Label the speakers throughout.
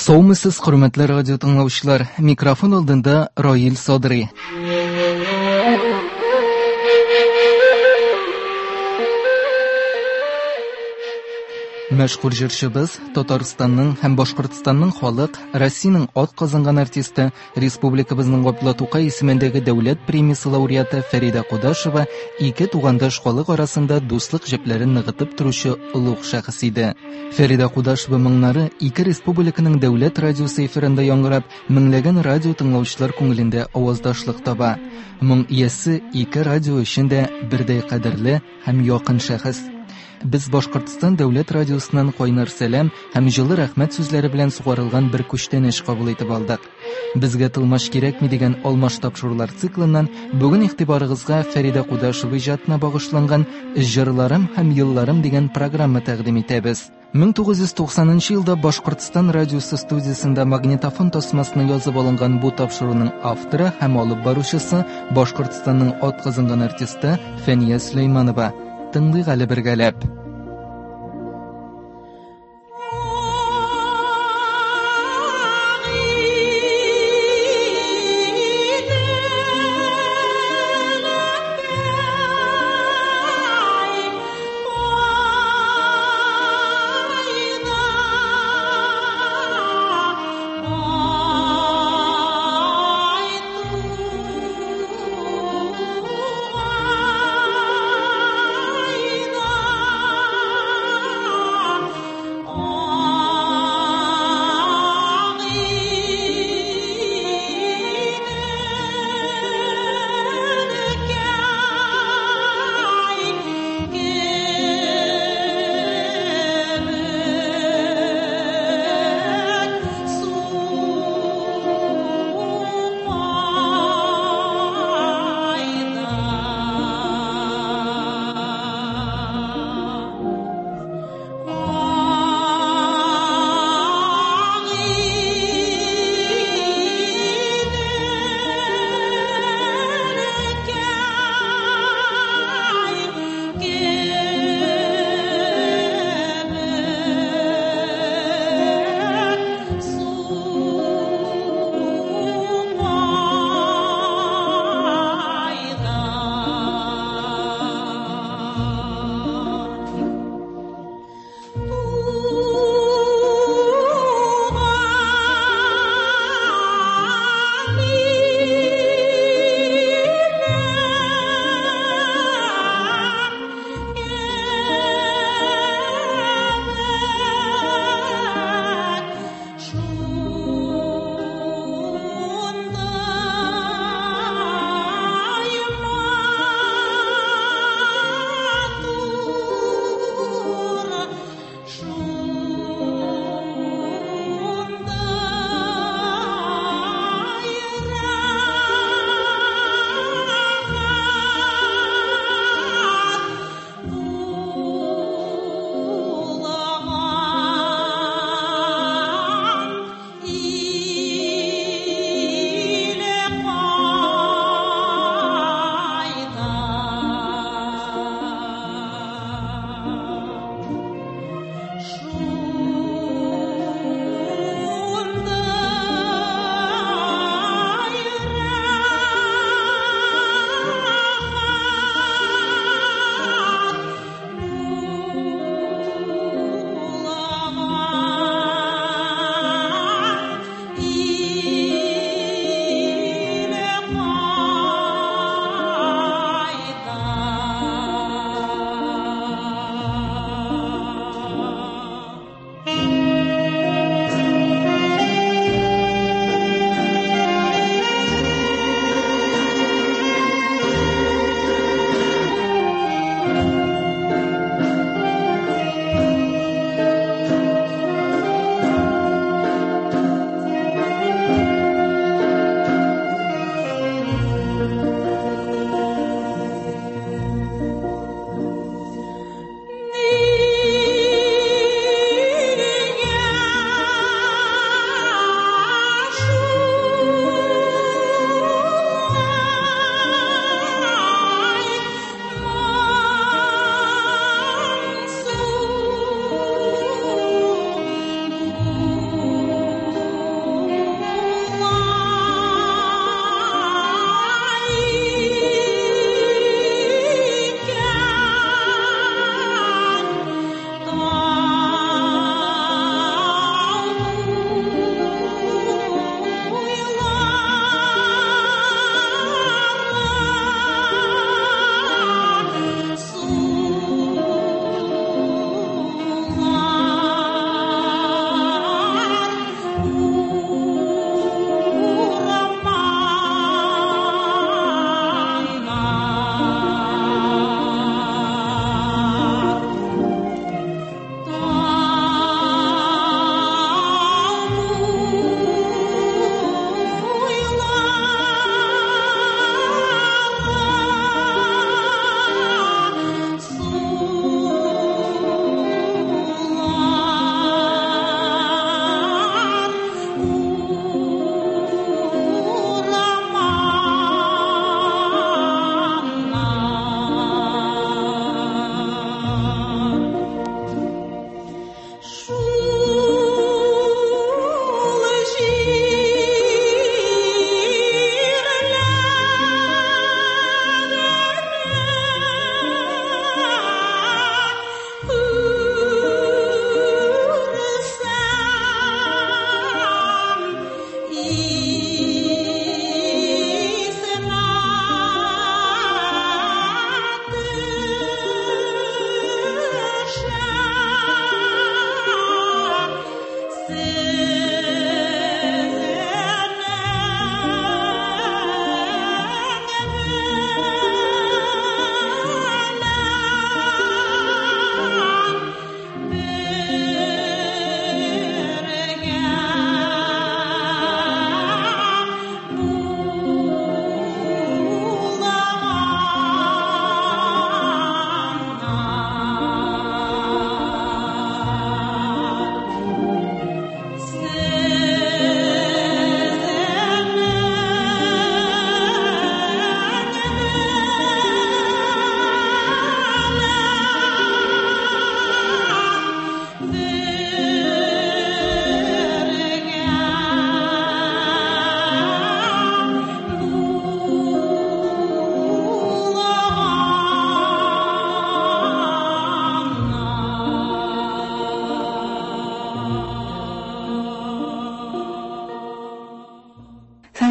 Speaker 1: Саумысыз, хөрмәтле радио тыңлаучылар, микрофон алдында Раил Садри. Мәшһүр җырчыбыз, Татарстанның һәм Башкортстанның халык, Россиянең ат казанган артисты, республикабызның Габдулла Тукай исемендәге дәүләт премиясе лауреаты Фәрида Кудашева ике тугандаш халык арасында дуслык җепләрен ныгытып торучы улуг шәхес иде. Фәрида Кудашева моңнары ике республиканың дәүләт радиосы эфирында яңгырап, меңләгән радио тыңлаучылар күңелендә аваздашлык таба. Моң иясе ике радио өчен дә бердәй кадерле һәм якын шәхес. Без Башкортстан дәүләт радиосыннан кайнар сәлам һәм җылы рәхмәт сүзләре белән сугарылган бер күчтәнеш кабул итеп алдык. Безгә тылмаш кирәкми дигән алмаш тапшырулар циклыннан бүген игътибарыгызга Фәрида Кудашева иҗатына багышланган "Җырларым һәм елларым" дигән программа тәкъдим итәбез. 1990 елда Башкортстан радиосы студиясында магнитофон тасмасына язып алынган бу тапшыруның авторы һәм алып баручысы Башкортстанның ат казанган артисты Фәния Сөләйманова. Тыңлыйк әле бергәләп.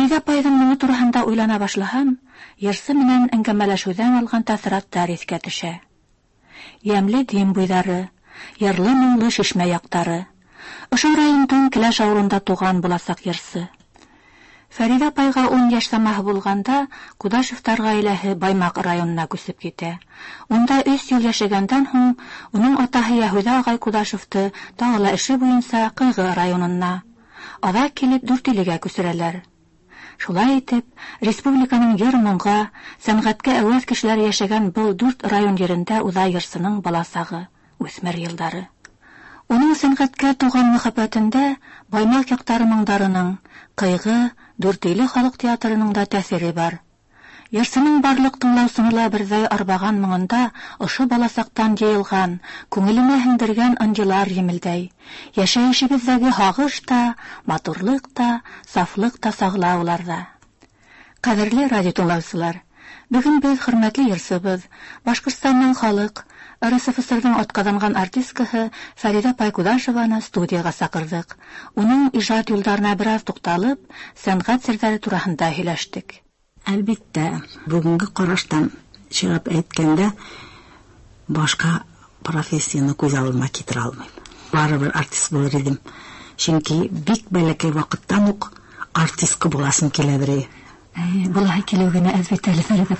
Speaker 2: Фәриҙә апайҙың моңо тураһында уйлана башлаһам, йырсы менән әңгәмәләшеүҙән алған тәьҫораттар иҫкә төшә. Йәмле дим буйҙары, йырлы-моңло шишмә яҡтары. Ошо райондың Келәш ауылында туған буласаҡ йырсы. Фәриҙә апайға 10 йәш самаһы булғанда Кудашевтар ғаиләһе Баймаҡ районына күсеп китә. Унда 3 йыл йәшәгәндән һуң уның атаһы Яһүҙә ағай Кудашевты тағы ла эше буйынса Ҡыйғы районына, аҙаҡ килеп Дүртилегә күсерәләр. Шулай итеп, республиканың йыр-моңға, сәнғәткә әүәҫ кешеләр йәшәгән был 4 район ерендә уҙа йырсының баласағы, үҫмер йылдары. Уның сәнғәткә туған мөхәббәтендә Баймаҡ яҡтары моңдарының, Ҡыйғы, Дүртөйлө халыҡ театрының да тәьҫире бар. Йырсының барлыҡ тыңлаусыны ла берҙәй арбаған моңонда ошо баласаҡтан йыйылған, күңеленә һеңдергән ынйылар емелдәй. Йәшәйешебеҙҙәге һағыш та, матурлыҡ та, сафлыҡ та сағыла уларҙа. Ҡәҙерле радио тыңлаусылар, бөгөн беҙ хөрмәтле йырсыбыҙ, Башҡортостанның халыҡ, РСФСР-ҙың атҡаҙанған артисткаһы Фәриҙә апай Кудашеваны студияға саҡырҙыҡ. Уның ижад юлдарына бер аҙ туҡталып, сәнғәт серҙәре тураһында һөйләштек.
Speaker 3: Әлбиттә, бүгенге ҡараштан сығып әйткәндә, башҡа профессияны күҙ алыма китер алмайым. Барыбер артист булыр идем. Чөнки бик бәләкәй ваҡыттан уҡ артистка буласым килә берәй.
Speaker 2: Булаһы килеү генә әҙ бит әле Фәриҙә.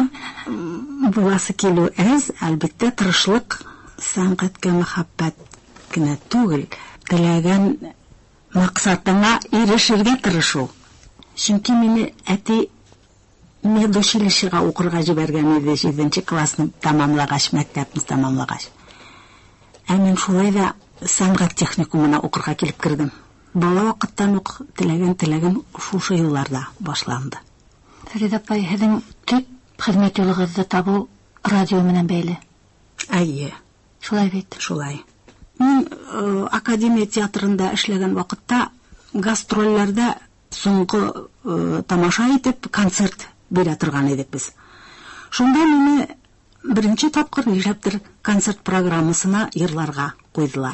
Speaker 3: Буласы килеү әз, әлбиттә тырышлыҡ, сәнғәткә мөхәббәт кенә түгел, теләгән маҡсатыңа ирешергә тырышыу. Чөнки мине әти медучилищеға уҡырға ебәргән иде 7-нче классны тамамлағас, мәктәпне тамамлағас. Ә мин шулай да сәнғәт техникумына уҡырға килеп керҙем. Бала ваҡыттан уҡ теләгән шушы йылларда башланды.
Speaker 2: Фәриҙә апай, һеҙҙең төп хеҙмәт юлығыҙҙы табыу радио менән бәйле.
Speaker 3: Әйе.
Speaker 2: Шулай бит?
Speaker 3: Шулай. Мин академия театрында эшләгән ваҡытта гастролләрҙә соңғы тамаша итеп концерт бирә торған идек без. Шунда мине беренче тапҡыр нишләптер концерт программасына йырларға ҡуйҙылар.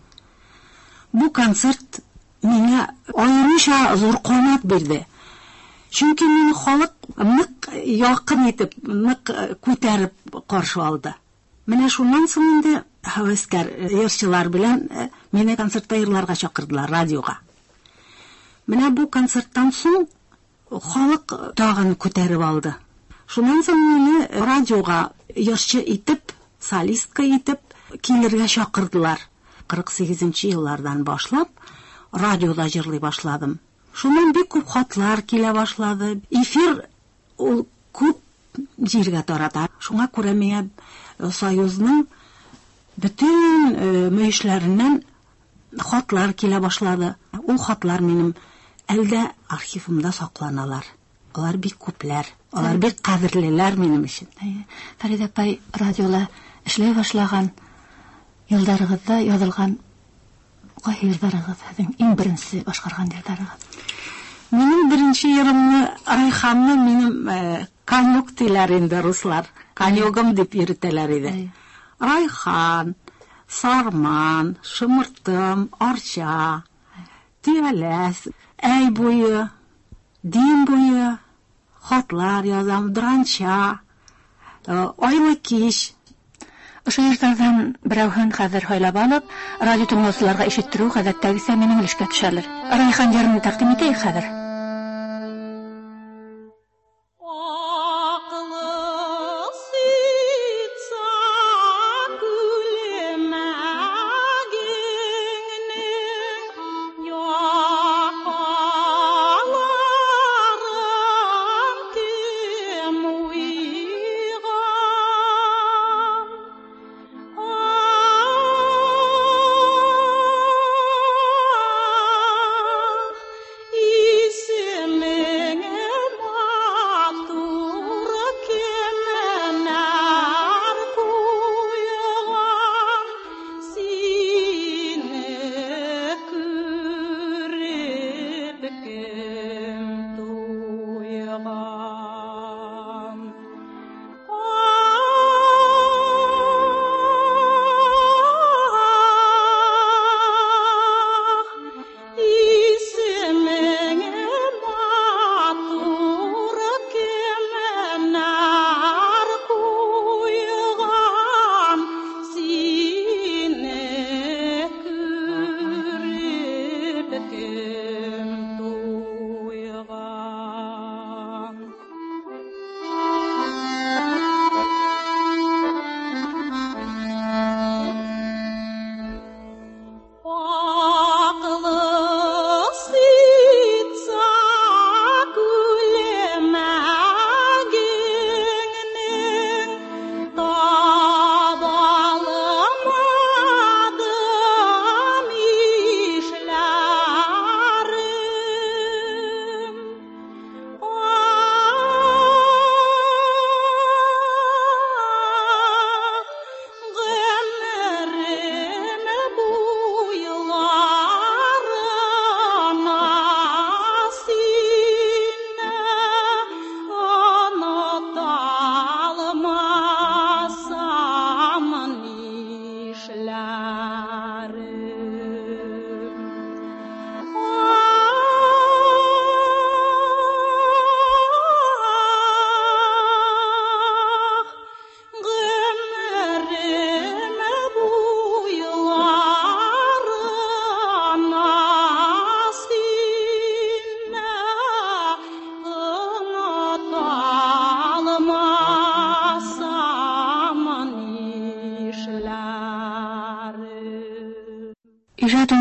Speaker 3: Бу концерт миңә айырыуса ҙур ҡанат бирҙе. Чөнки мине халыҡ ныҡ яҡын итеп, ныҡ күтәреп ҡаршы алды. Менә шунан соң инде һәүәҫкәр йырсылар белән мине концертта йырларға чаҡырҙылар радиоға. Менә бу концерттан соң халыҡ тағын күтәреп алды. Шунан соң мине радиоға йырсы итеп, солистка итеп килергә чаҡырҙылар. 48-нче йыллардан башлап радиода йырлый башладым. Шунан бик күп хатлар килә башлады. Эфир ул күп җиргә тарата. Шуңа күрә миңә Союзның бөтөн мөйешләреннән хатлар килә башлады. Ул хатлар минем әлдә архивымда сакланалар. Алар бик күпләр. Алар бик ҡәҙерлеләр минем өсөн.
Speaker 2: Фәриҙә апай, радиола эшләй башлаған йылдарығыҙҙа яҙылған ҡайһы йырҙарығыҙ, һеҙҙең иң беренсе башҡарған йырҙарығыҙ?
Speaker 3: Минең беренче йырымны, Райханны минем коньок тиләр инде руслар. Коньогым дип йөрөтәләр иде. Райхан, Сарман, Шымыртым, Арча, Тиәләс, Әй буйы, Дин буйы, хатлар яҙам, Дранча, Айлы киш.
Speaker 2: Ошо йырҙарҙан берәүһен хәҙер һайлап алып, радио тыңлаусыларға ишеттереү ғәҙәттәгесә минең өлөшкә төшәлер. Райхан йырын тәҡдим итәйек хәҙер.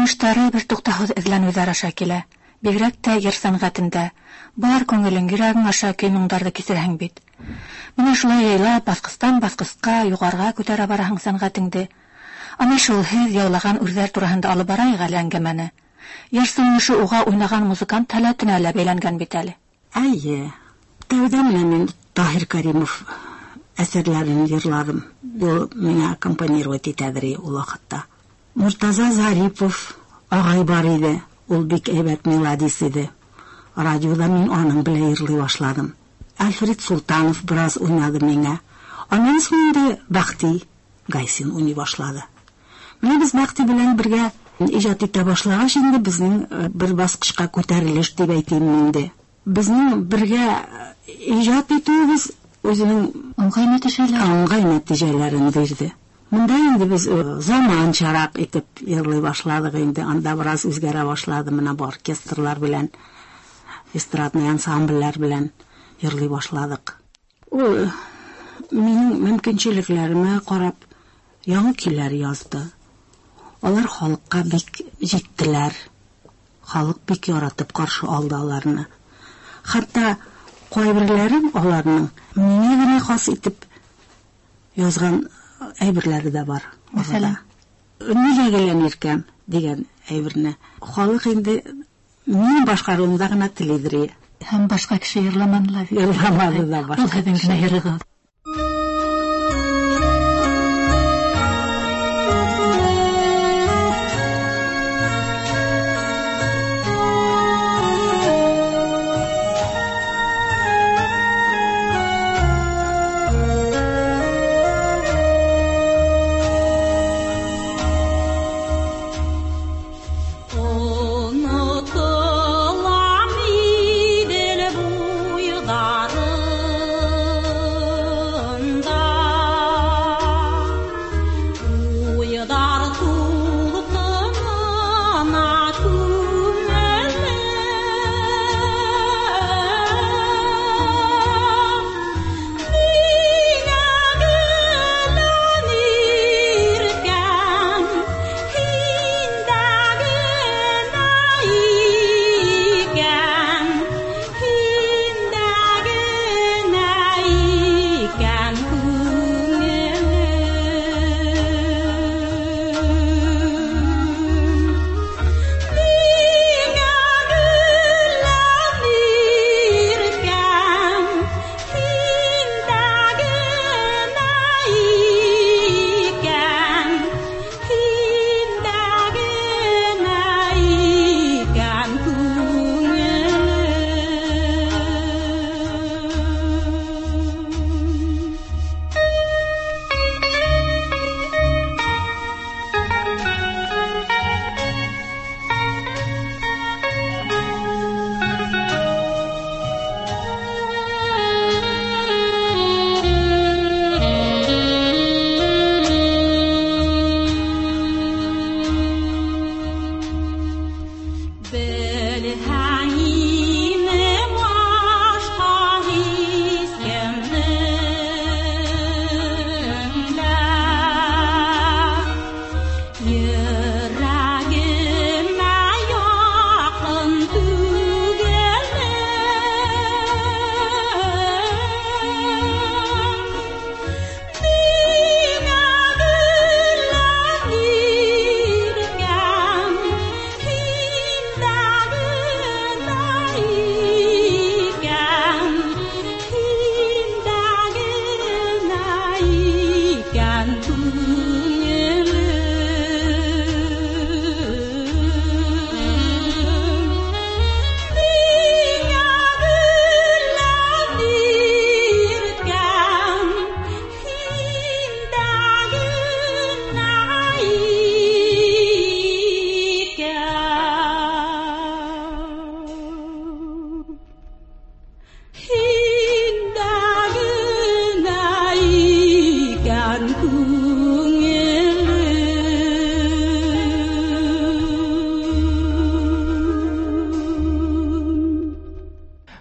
Speaker 2: Уңыштары бер туктаһыз эзләнүҙәр аша килә. Бигерәк тә йыр сәнгатендә. Бар күңелең, йөрәгең аша көй-моңдарҙы кисерһең бит. Менә шулай яйлап, басҡыстан басҡысҡа, юғарыға күтәрә бараһың сәнгатеңде. Ана шул һеҙ яулаган үрҙәр тураһында алып барайыҡ әле әңгәмәне. Йыр уңышы уға уйнаған музыкант һәләтенә лә бәйләнгән бит әле.
Speaker 3: Әйе. Тәүҙә менән мин Таһир Кәримов әсәрләрен йырладым. Ул миңә аккомпанировать итәдер ул ваҡытта. Муртаза Зарипов ағай бар иде. Ул бик әйбәт мелодист иде. Радиода мин аның белән йырлый башладым. Альфред Султанов бераз уйнады миңә. Анан соң Бәхти Гайсин уйный башлады. Менә без Бәхти белән бергә ижад итә башлагач, инде безнең бер басҡышҡа күтәрелеш дип әйтим инде. Безнең бергә ижад итүебез үзенең ыңғай нәтижәләрен бирде. Монда инде без заманчараҡ итеп йырлый башладык инде. Анда бераз үзгәрә башлады. Менә оркестрлар белән, эстрадный ансамбльләр белән йырлый башладык. Ул минең мөмкинчелекләремә ҡарап яңы көйләр язды. Алар халыҡҡа бик җиттеләр. Халыҡ бик яратып ҡаршы алды аларны. Хатта ҡайберләрен аларның миңә генә хас итеп язган әйберләре дә бар.
Speaker 2: Мәсәлән,
Speaker 3: «Ниләгелән иркәм» дигән әйберне халыҡ инде минең башҡарыуымда гына телидер.
Speaker 2: Һәм башҡа кеше йырламанылар.
Speaker 3: Йырламаны да башҡа.
Speaker 2: Ул һеҙҙең генә йырығыҙ.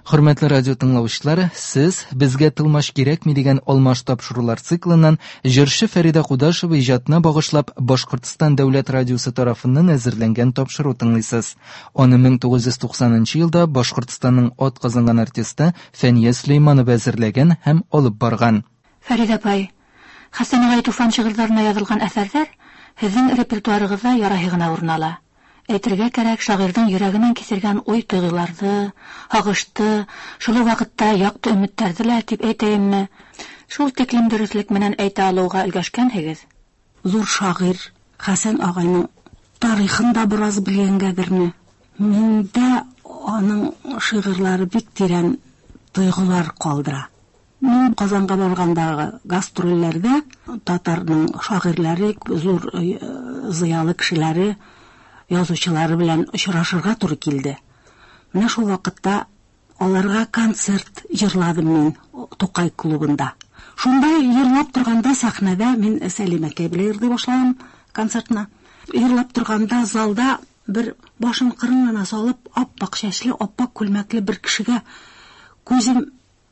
Speaker 1: Хөрмәтле радио тыңлаучылар, сез безгә тылмаш кирәкми дигән алмаш тапшырулар циклыннан җырчы Фәридә Кудашева иҗатына багышлап Башкортстан дәүләт радиосы тарафыннан әзерләнгән тапшыру тыңлыйсыз. Аны 1990 елда Башкортстанның атказанган артисты Фәния Сөләйманова әзерләгән һәм алып барган.
Speaker 2: Фәридә апай, Хәсән агай Туфан шигырьләренә язылган әсәрләр һезнең репертуарыгызда ярый гына урын ала. Әйтергә кәрәк, шагыйрьнең йөрәгеннән кисергән уй-тойгыларны, һагышты, шул вакытта якты өметләрне лә дип әйтәйемме? Шул тиклем дөрестлек менән әйтә алуга өлгәшкәнһегез.
Speaker 3: Зур шагыйрь Хәсән агайның тарихын да бераз белгәнгәдерме? Миндә аның шигырьләре бик тирән тойгылар калдыра. Мин Казанга баргандагы гастрольләрдә татарның шагыйрьләре, зур зыялы кешеләре, язучылары белән очрашырга туры килде. Менә шул вакытта аларга концерт җырладым мин Тукай клубында. Шунда йырлап торганда сәхнәдә мин Сәлимәкәй белән йырлый башладым концертна. Йырлап торганда залда бер башын кырын гына салып, аппак чәчле, аппак күлмәкле бер кешегә күзем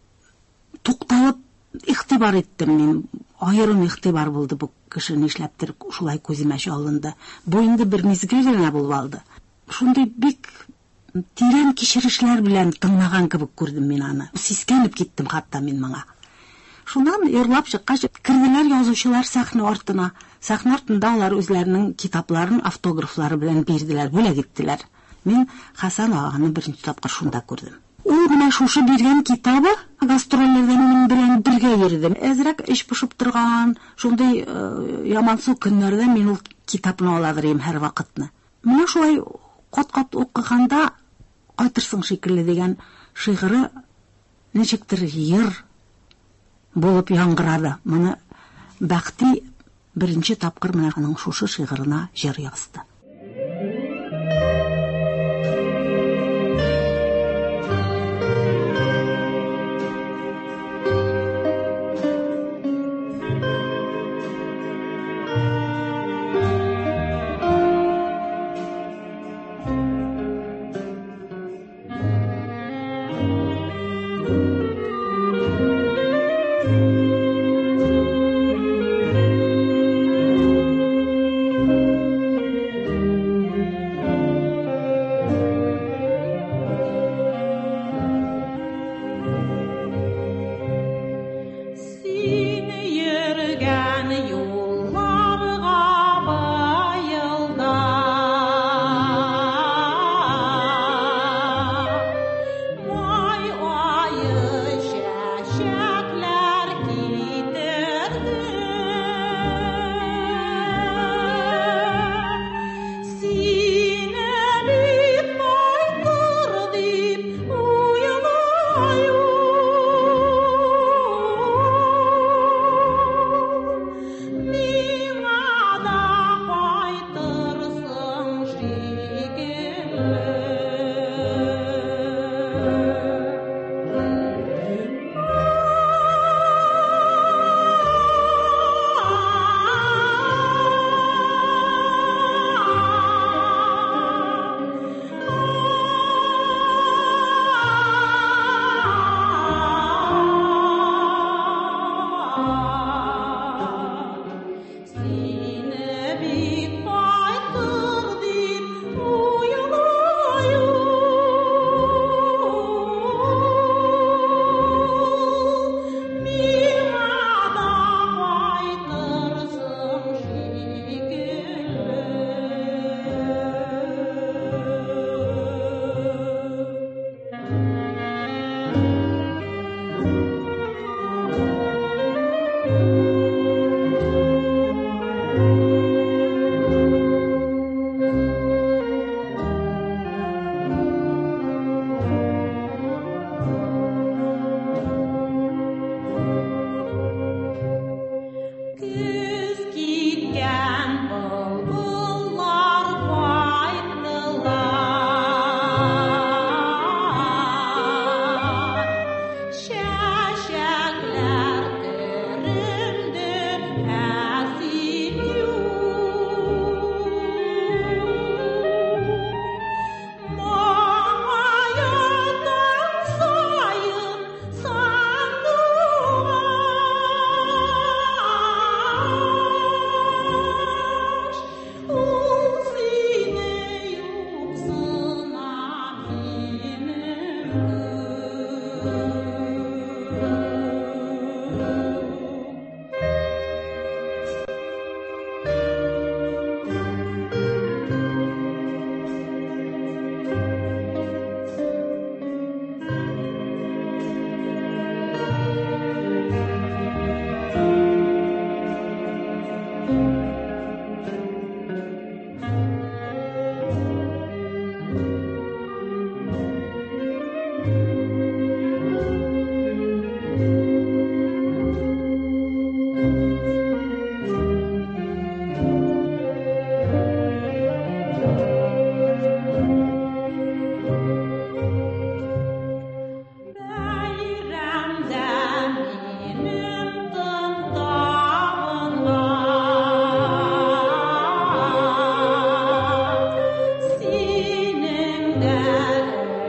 Speaker 3: тукталып игътибар иттем мин. Аерым игътибар булды бу кеше нишләптер шулай күземә чалынды. Бу инде бер мизгел генә булып алды. Шундый бик тирән кичерешләр белән тыңлаган кебек күрдем мин аны. Сискәнеп киттем хатта мин моңа. Шуннан йырлап чыккач, кирделәр язучылар сәхнә артына. Сәхнә артында алар үзләренең китапларын автографлары белән бирделәр, бүләк иттеләр. Мин Хәсән аганы беренче тапкыр шунда күрдем. Ул менә шушы биргән китабы гастрольләрдән мин белән бергә йөрдем. Әзрәк эш пошып торган, шундый ямансу көннәрдә мин ул китапны аладырым һәр вакытны. Менә шулай кат-кат укыганда кайтырсың шикелле дигән шигыре ничектер йыр булып яңгырады. Моны Бәхти беренче тапкыр менә аның шушы шигырына җыр язды.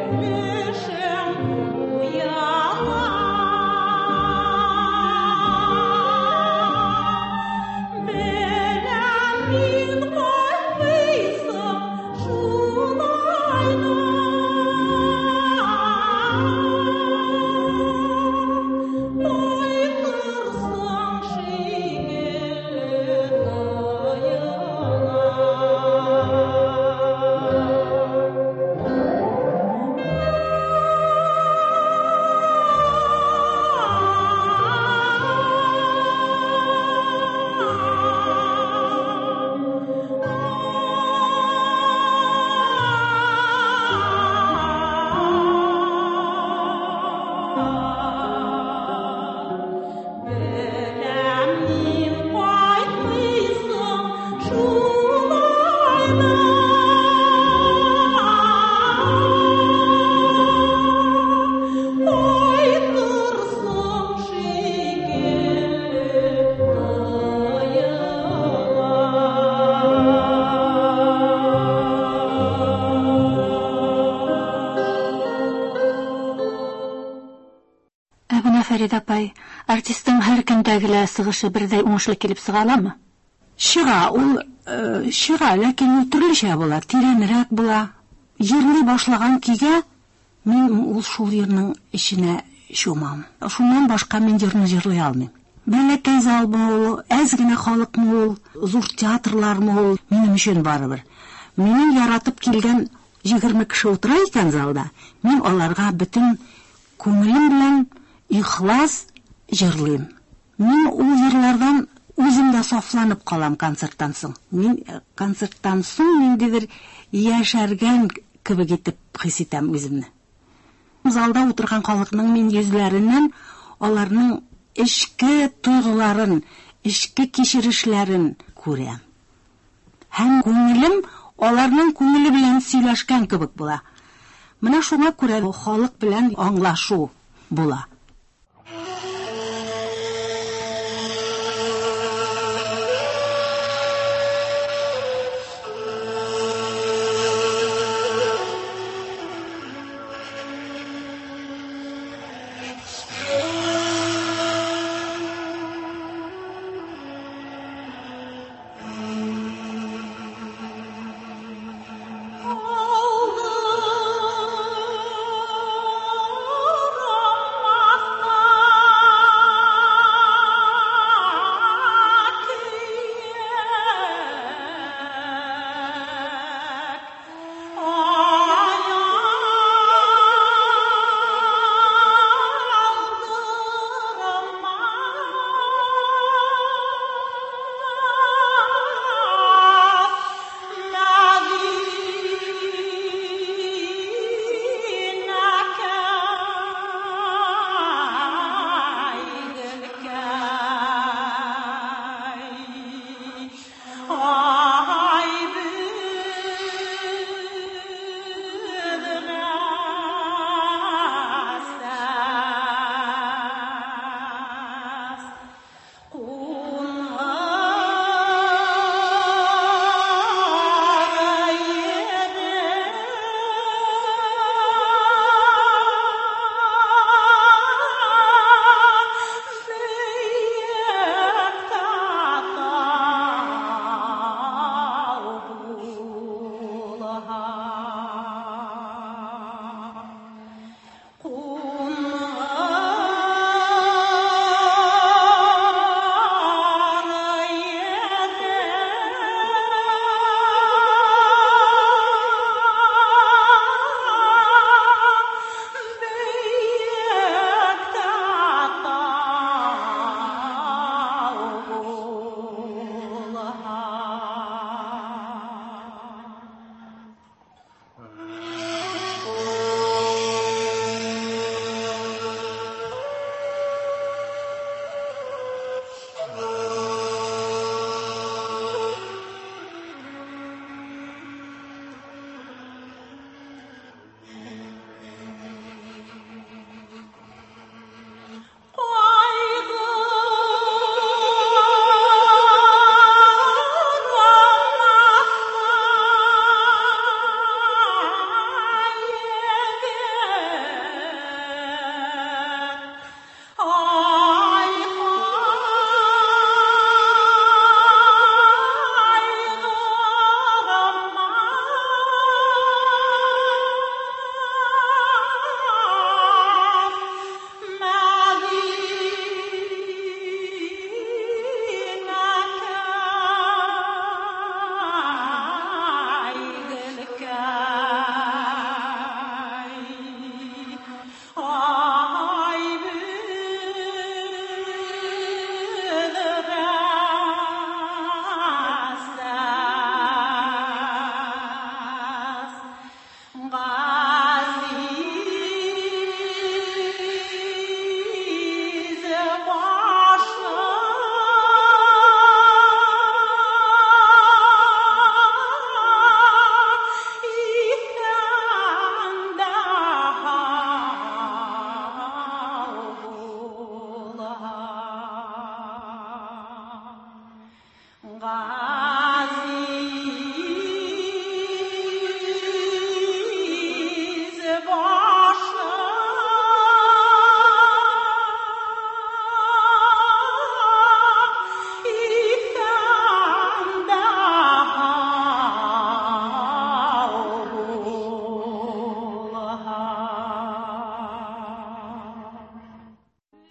Speaker 2: Фәридә апай, артистың һәр көндәгелә сығышы бердәй уңышлы килеп сығаламы?
Speaker 3: Шыға, ләкин ул төрлечә була, тирәнрәк була. Җырлый башлаган көйгә мин ул шул җырның эченә чумам. Шуннан башка мин җырны җырлый алмыйм. Бәләкәй залмы ул, әз генә халыкмы ул, зур театрлармы ул, минем өчен барыбер. Минем яратып килгән 20 кеше утыра икән залда, мин аларга бөтен күңелем белән ихлас җырлыйм. Мин ул җырлардан үзем дә сафланып калам концерттан соң. Мин концерттан соң ниндидер яшәргән кебек итеп хис итәм үземне. Залда утырган халыкның мин йөзләреннән аларның эчке тойгыларын, эчке кичерешләрен күрәм. Һәм күңелем аларның күңеле белән сөйләшкән кебек була. Менә шуңа күрә халык белән аңлашу була.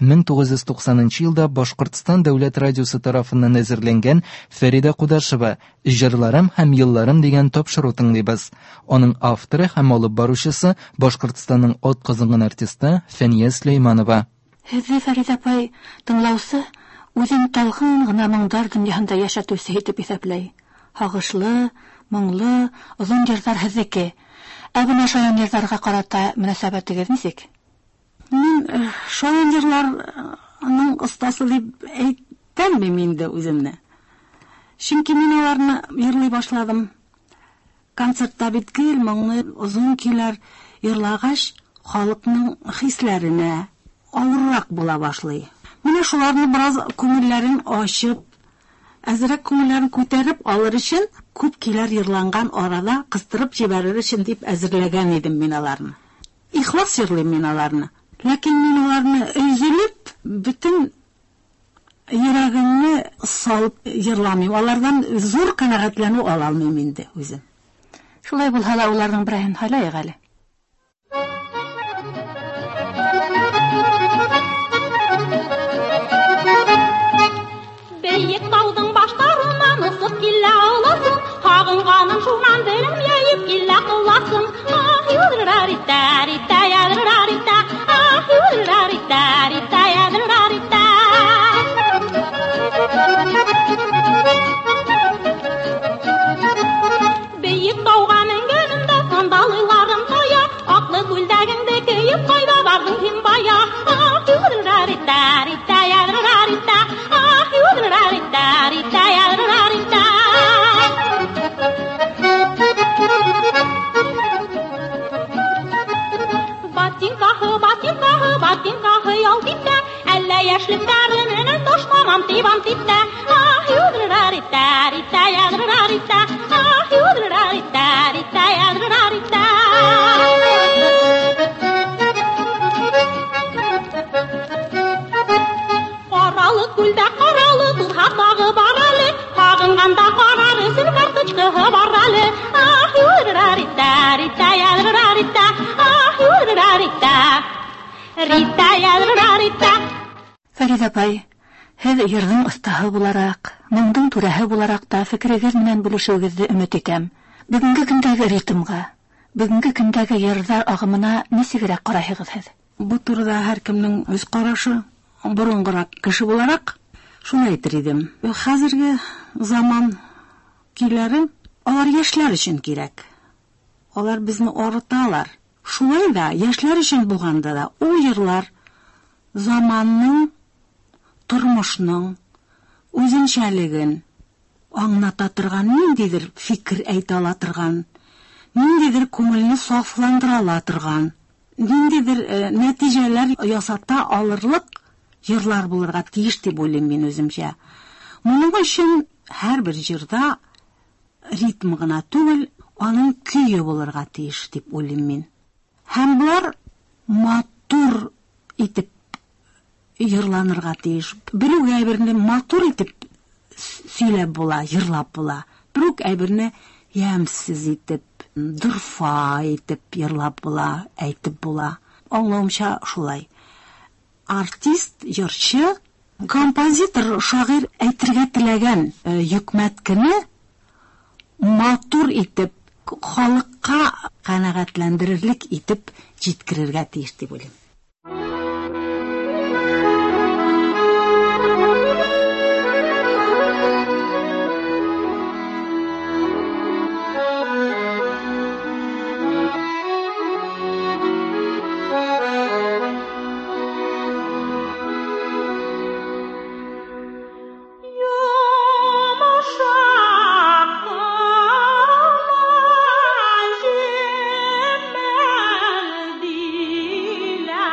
Speaker 1: 1990 елда Башкортстан дәүләт радиосы тарафыннан әзерләнгән Фәридә Кудашева «Җырларым һәм елларым» дигән тапшыру тыңлыйбыз. Аның авторы һәм алып баручысы Башкортстанның атказанган артисты Фәния Сөләйманова.
Speaker 2: Һеҙҙе, Фәридә апай, тыңлаусы үҙен талғын ғына моңдар донъяһында йәшәтеүсе итеп иҫәпләй. Һағышлы, моңлы, оҙон йырҙар һеҙҙеке. Ә бына шаян йырҙарға ҡарата мөнәсәбәтегеҙ нисек?
Speaker 3: Мин шаян йырларның остасы дип әйтәм инде үҙемне. Чөнки мин аларны йырлай башладым. Концертта бит гел моңлы, оҙон көйләр йырлагач, халыҡның хисләренә ауырыраҡ була башлай. Менә шуларны бераз күңелләрен ачып, әзерәк күңелләрен күтәреп алыр өчен, күп көйләр йырланган арада ҡыҫтырып ебәрер өчен дип әзерләгән идем мин аларны. Ихлас йырлыйм мин аларны. Ләкин мин аларны өзөлөп, бөтөн йөрәгемне салып йырламыйм. Алардан зур ҡәнәғәтләнеү ала алмыйм инде үзем.
Speaker 2: Шулай булһа ла уларның берәйһен һайлайыҡ әле.
Speaker 4: Бейек тауҙың баштарынан ысып килә аласың, һағынғаным шунан белем йәйеп килә ҡыласың. Ах, юлрарита, рита, яҙрарита, ах, юлрарита, рита, яҙрарита. Бейек тауға менгәнемдә сандалыйларым тая, аҡлы күлдәгеңде кейеп ҡайҙа барҙың һин бая. Ах, юлрарита, рита, яҙрарита, ах, юлрарита, рита, яҙрарита. Батинкаһы ял типтә, әллә йәшлектәре менән ташламам тибам типтә. Ах, юлрарита, рита, яҙрарита, ах, юлрарита, рита, яҙрарита. Ҡаралы күлдә ҡаралы, туҙһа тағы бар әле, һағынғанда ҡарары сөн карточкаһы бар әле. Ах, юлрарита, рита, яҙрарита, ах, юлрарита, рита, яҙрарита.
Speaker 2: Фәридә апай, һеҙ йырҙың оҫтаһы булараҡ, моңдың түрәһе булараҡ та фекерегеҙ менән бүлешеүегеҙҙе өмөт итәм. Бөгөнгө көндәге ритмға, бөгөнгө көндәге йырҙар ағымына нисегерәк ҡарайһығыҙ һеҙ?
Speaker 3: Бу турыда һәр кемнең үҙ ҡарашы. Боронғыраҡ кеше булараҡ шуны әйтер идем. Хәзерге заман көйләре алар йәшләр өсөн кирәк. Алар безне арыталар. Шулай да йәшләр өсөн булғанда да ул йырлар заманның, тормошның үзенчәлеген аңлата торган, ниндидер фикер әйтә ала торган, ниндидер күңелне сафландыра ала торган, ниндидер нәтиҗәләр ясата алырлык йырлар булырга тиеш дип уйлыйм мин үземчә. Моның өчен һәрбер җырда ритм гына түгел, аның көйө булырга тиеш дип уйлыйм мин. Һәм булар матур итеп йырланырга тиеш. Берүк әйберне матур итеп сөйләп була, йырлап була. Берүк әйберне ямьсез итеп, дурфа итеп йырлап була, әйтеп була. Аңлавымча шулай. Артист, йырчы, композитор, шағир әйтергә теләгән йөкмәткене матур итеп, халыкка ҡәнәғәтләндерерлек итеп җиткерергә тиеш дип уйлыйм.
Speaker 4: Dila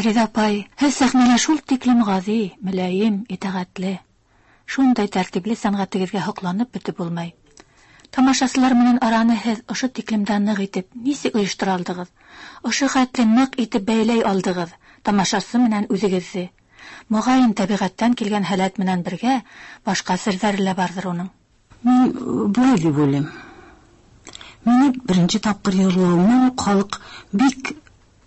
Speaker 2: Фәрида апай, һез сәхнәлә шул тиклем гади, мөлаим, итәгатьле. Шундай тәртипле сәнгатегезгә һокланып бетеп булмай. Тамашасылар менән араны һез ошо тиклемдә нык итеп нисек оештыра алдыгыз? Ошо хәтле нык итеп бәйләй алдыгыз тамашасы менән үзегезне. Мөгаен табигатьтән килгән һәләт менән бергә башка серләре лә бардыр уның.
Speaker 3: Мин булай дип уйлыйм. Мине беренче тапкыр йырлауымны халык бик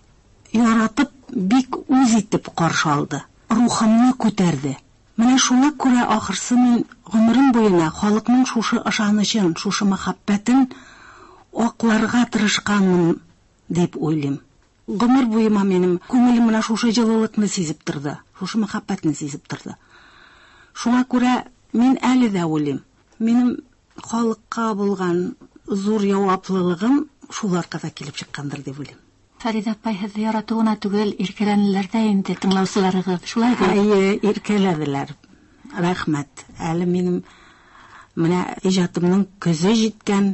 Speaker 3: яратып, бик үз итеп каршы алды. Рухымны күтәрде. Менә шуңа күрә ахырсы мин гомерем буена халыкның шушы ышанычын, шушы мәхәббәтен акларга тырышканмын дип уйлыйм. Гомер буема минем күңелем менә шушы җылылыкны сизеп торды, шушы мәхәббәтне сизеп торды. Шуңа күрә мин әле дә уйлыйм. Минем халыкка булган зур яуаплылыгым шул аркада килеп чыккандыр дип уйлыйм.
Speaker 2: Фәрида апай, һез яратуына түгел, иркәләнеләрдә инде тыңлаусыларыгыз. Шулайдыр.
Speaker 3: Әйе, иркәләделәр. Рәхмәт. Әле минем менә иҗатымның көзе җиткән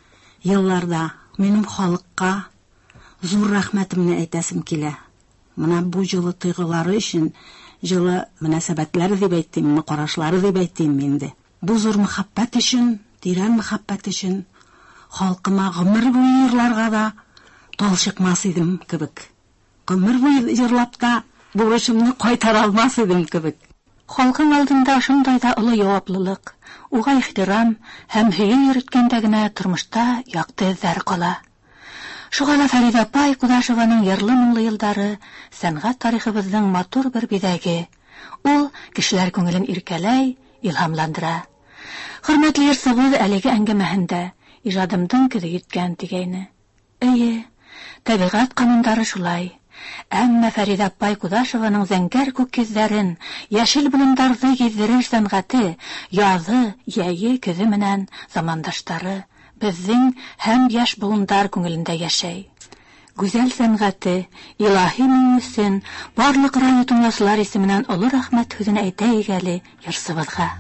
Speaker 3: елларда минем халыкка зур рәхмәтемне әйтәсем килә. Менә бу җылы тойгылары өчен, җылы мөнәсәбәтләре дип әйтим, карашлары дип әйтим инде. Бу зур мәхәббәт өчен, тирән мәхәббәт өчен халкыма гомер буе йырларга да талчыкмас идем кебек. Гомер буе йырлап та бу эшемне кайтара алмас идем кебек.
Speaker 2: Халкың алдында шундай да олы яуаплылык, уга ихтирам һәм һөйү йөрткәндә генә тормышта якты эзләр кала. Шуңа да Фәрида апай Кудашеваның ярлы-моңлы елдары сәнгать тарихыбызның матур бер бидәге. Ул кешеләр күңелен иркәләй, илһамландыра. Хөрмәтле йөрсәгез, әлеге әңгәмәһендә иҗадымдың көзе җиткән дигәйне. Әйе, табигать кануннары шулай. Әмма Фәрида апай Кудашеваның зәңгәр күк күзләрен, яшел болындарны гиздерер сәнгате, язы, яйы көзе менән замандаштары безнең һәм яшь болындар күңелендә яшәй. Гүзәл сәнгате, илаһи мөһим, барлык радио тыңлаучылар исеменнән олы рәхмәт сүзен әйтәйек әле ярсыбызга.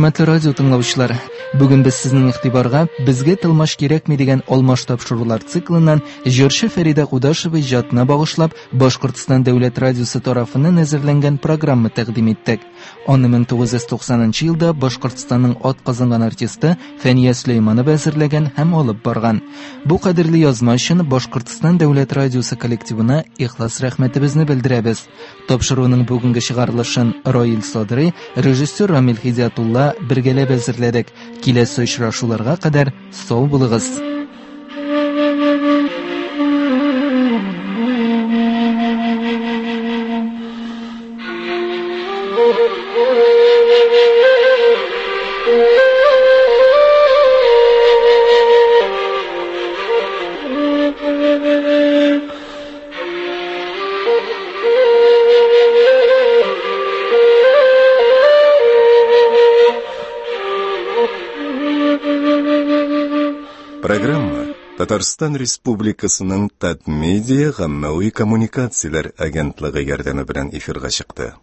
Speaker 1: Хөрмәтле радио тыңлаучылар, бүген без сезнең игътибарга безгә тылмаш кирәкми дигән алмаш тапшырулар циклыннан җырчы Фәридә Кудашева иҗатына багышлап Башкортстан дәүләт радиосы тарафыннан әзерләнгән программа тәкъдим иттек. Аны 1990 елда Башкортстанның атказанган артисты Фәния Сөләйманова әзерләгән һәм алып барган. Бу кадерле язма өчен Башкортстан дәүләт радиосы коллективына ихлас рәхмәтебезне белдерәбез. Тапшыруның бүгенге чыгарылышын Раил Садри, режиссер Рамил Хидиятулла бергәләп әзерләдек. Киләсе очрашуларга кадәр сау булыгыз.
Speaker 5: Программа Татарстан Республикасының Татмедиа гаммәви коммуникацияләр агентлыгы ярдәме белән эфирга чыкты.